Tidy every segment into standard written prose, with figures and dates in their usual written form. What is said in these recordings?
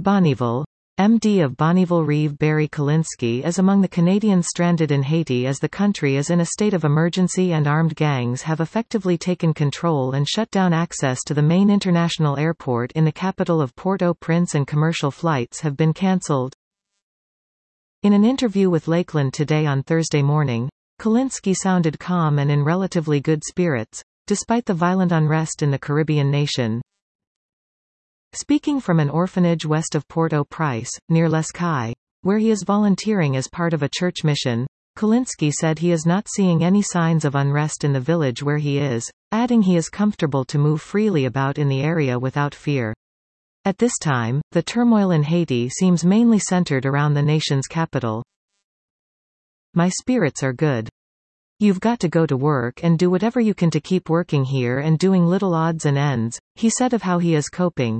Bonnyville. MD of Bonnyville Reeve Barry Kalinsky is among the Canadians stranded in Haiti as the country is in a state of emergency and armed gangs have effectively taken control and shut down access to the main international airport in the capital of Port-au-Prince and commercial flights have been cancelled. In an interview with Lakeland Today on Thursday morning, Kalinsky sounded calm and in relatively good spirits, despite the violent unrest in the Caribbean nation. Speaking from an orphanage west of Port-au-Prince, near Les Cayes, where he is volunteering as part of a church mission, Kalinsky said he is not seeing any signs of unrest in the village where he is, adding he is comfortable to move freely about in the area without fear. At this time, the turmoil in Haiti seems mainly centered around the nation's capital. My spirits are good. You've got to go to work and do whatever you can to keep working here and doing little odds and ends, he said of how he is coping.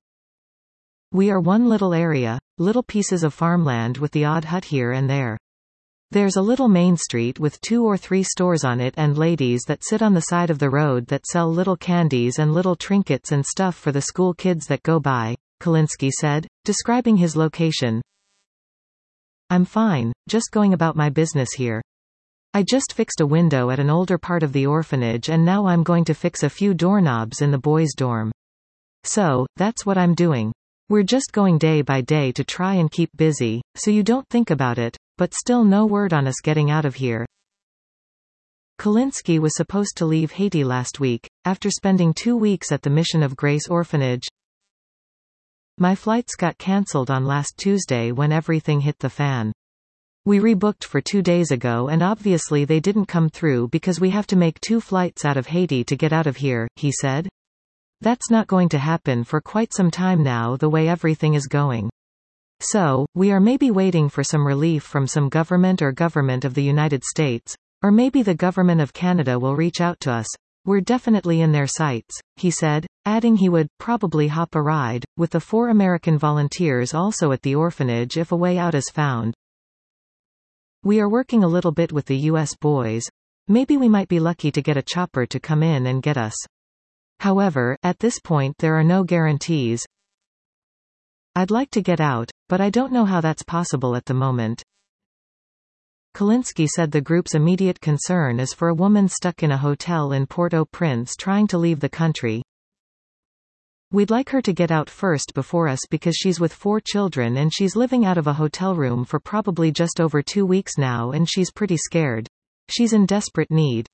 We are one little area, little pieces of farmland with the odd hut here and there. There's a little main street with 2 or 3 stores on it and ladies that sit on the side of the road that sell little candies and little trinkets and stuff for the school kids that go by, Kalinsky said, describing his location. I'm fine, just going about my business here. I just fixed a window at an older part of the orphanage and now I'm going to fix a few doorknobs in the boys' dorm. So, that's what I'm doing. We're just going day by day to try and keep busy, so you don't think about it, but still no word on us getting out of here. Kalinsky was supposed to leave Haiti last week, after spending 2 weeks at the Mission of Grace orphanage. My flights got cancelled on last Tuesday when everything hit the fan. We rebooked for 2 days ago and obviously they didn't come through because we have to make 2 flights out of Haiti to get out of here, he said. That's not going to happen for quite some time now the way everything is going. So, we are maybe waiting for some relief from some government or government of the United States, or maybe the government of Canada will reach out to us. We're definitely in their sights, he said, adding he would probably hop a ride, with the 4 American volunteers also at the orphanage if a way out is found. We are working a little bit with the U.S. boys. Maybe we might be lucky to get a chopper to come in and get us. However, at this point there are no guarantees. I'd like to get out, but I don't know how that's possible at the moment. Kalinsky said the group's immediate concern is for a woman stuck in a hotel in Port-au-Prince trying to leave the country. We'd like her to get out first before us because she's with 4 children and she's living out of a hotel room for probably just over 2 weeks now and she's pretty scared. She's in desperate need.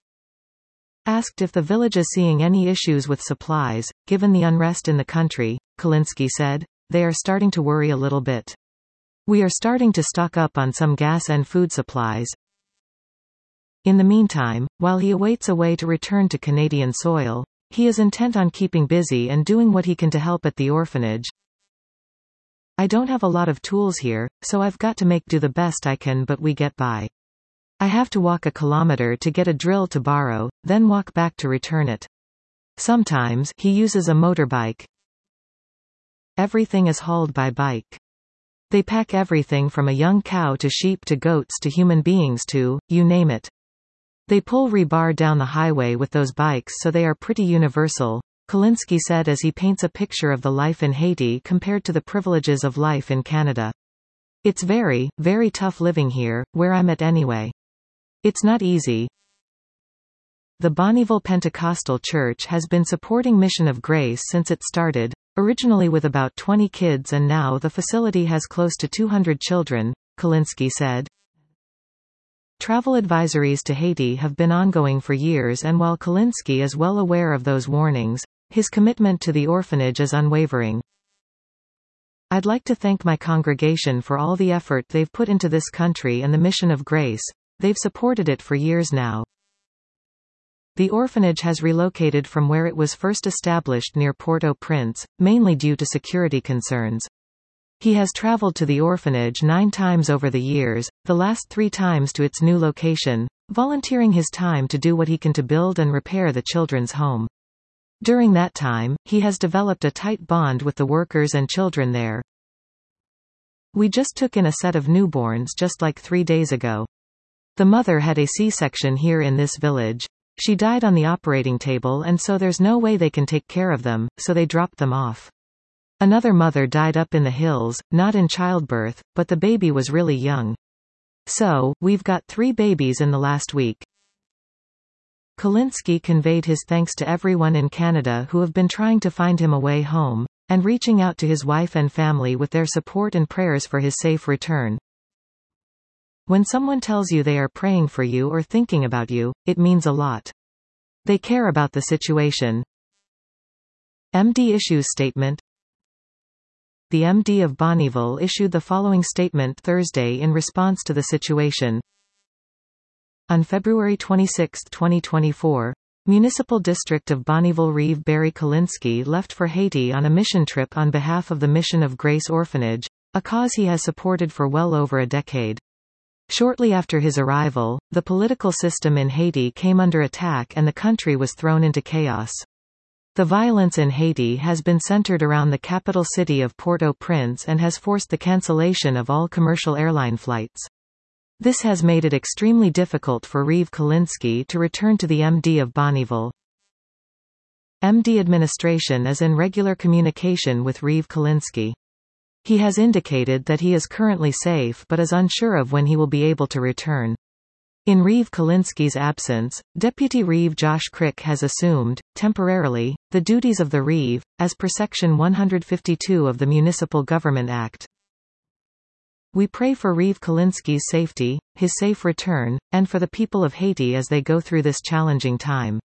Asked if the village is seeing any issues with supplies, given the unrest in the country, Kalinsky said, they are starting to worry a little bit. We are starting to stock up on some gas and food supplies. In the meantime, while he awaits a way to return to Canadian soil, he is intent on keeping busy and doing what he can to help at the orphanage. I don't have a lot of tools here, so I've got to make do the best I can but we get by. I have to walk a kilometer to get a drill to borrow, then walk back to return it. Sometimes, he uses a motorbike. Everything is hauled by bike. They pack everything from a young cow to sheep to goats to human beings to, you name it. They pull rebar down the highway with those bikes so they are pretty universal, Kalinsky said as he paints a picture of the life in Haiti compared to the privileges of life in Canada. It's very, very tough living here, where I'm at anyway. It's not easy. The Bonnyville Pentecostal Church has been supporting Mission of Grace since it started, originally with about 20 kids and now the facility has close to 200 children, Kalinsky said. Travel advisories to Haiti have been ongoing for years and while Kalinsky is well aware of those warnings, his commitment to the orphanage is unwavering. I'd like to thank my congregation for all the effort they've put into this country and the Mission of Grace. They've supported it for years now. The orphanage has relocated from where it was first established near Port-au-Prince, mainly due to security concerns. He has traveled to the orphanage 9 times over the years, the last 3 times to its new location, volunteering his time to do what he can to build and repair the children's home. During that time, he has developed a tight bond with the workers and children there. We just took in a set of newborns just like 3 days ago. The mother had a C-section here in this village. She died on the operating table and so there's no way they can take care of them, so they dropped them off. Another mother died up in the hills, not in childbirth, but the baby was really young. So, we've got 3 babies in the last week. Kulinski conveyed his thanks to everyone in Canada who have been trying to find him a way home, and reaching out to his wife and family with their support and prayers for his safe return. When someone tells you they are praying for you or thinking about you, it means a lot. They care about the situation. MD issues statement. The MD of Bonnyville issued the following statement Thursday in response to the situation. On February 26, 2024, Municipal District of Bonnyville Reeve Barry Kulinski left for Haiti on a mission trip on behalf of the Mission of Grace Orphanage, a cause he has supported for well over a decade. Shortly after his arrival, the political system in Haiti came under attack and the country was thrown into chaos. The violence in Haiti has been centered around the capital city of Port-au-Prince and has forced the cancellation of all commercial airline flights. This has made it extremely difficult for Reeve Kulinski to return to the MD of Bonnyville. MD administration is in regular communication with Reeve Kulinski. He has indicated that he is currently safe but is unsure of when he will be able to return. In Reeve Kulinski's absence, Deputy Reeve Josh Crick has assumed, temporarily, the duties of the Reeve, as per Section 152 of the Municipal Government Act. We pray for Reeve Kulinski's safety, his safe return, and for the people of Haiti as they go through this challenging time.